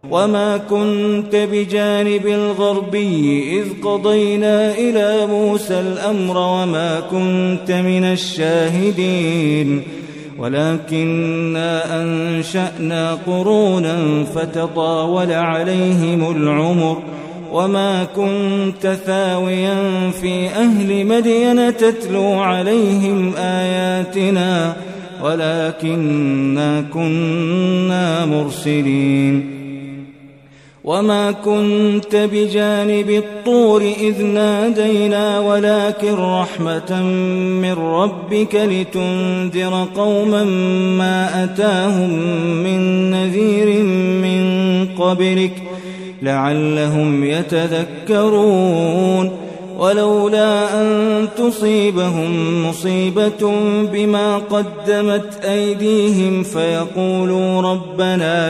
وما كنت بجانب الغربي إذ قضينا إلى موسى الأمر وما كنت من الشاهدين ولكننا أنشأنا قرونا فتطاول عليهم العمر وما كنت ثاويا في أهل مدين تتلو عليهم آياتنا ولكننا كنا مرسلين وما كنت بجانب الطور إذ نادينا ولكن رحمة من ربك لتنذر قوما ما أتاهم من نذير من قبلك لعلهم يتذكرون ولولا أن تصيبهم مصيبة بما قدمت أيديهم فيقولوا ربنا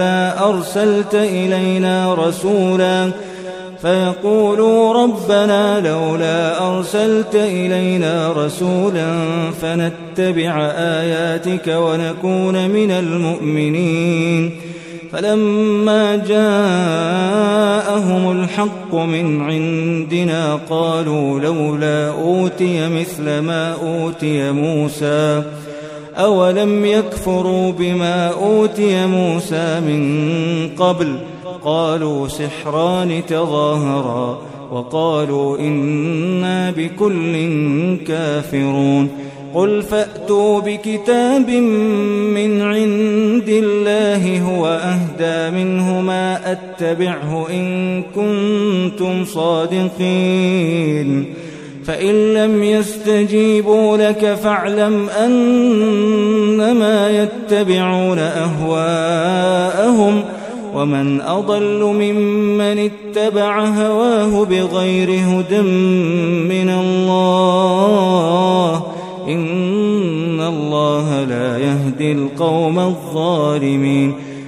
لولا أرسلت إلينا رسولا فنتبع آياتك ونكون من المؤمنين فلما جاءهم الحق من عندنا قالوا لولا أوتي مثل ما أوتي موسى أولم يكفروا بما أوتي موسى من قبل قالوا سحران تظاهرا وقالوا إنا بكل كافرون قل فأتوا بكتاب من عند الله هو أهدى منه ما أتبعه إن كنتم صادقين فإن لم يستجيبوا لك فاعلم أنما يتبعون أهواءهم ومن أضل ممن اتبع هواه بغير هدى من الله إن الله لا يهدي القوم الظالمين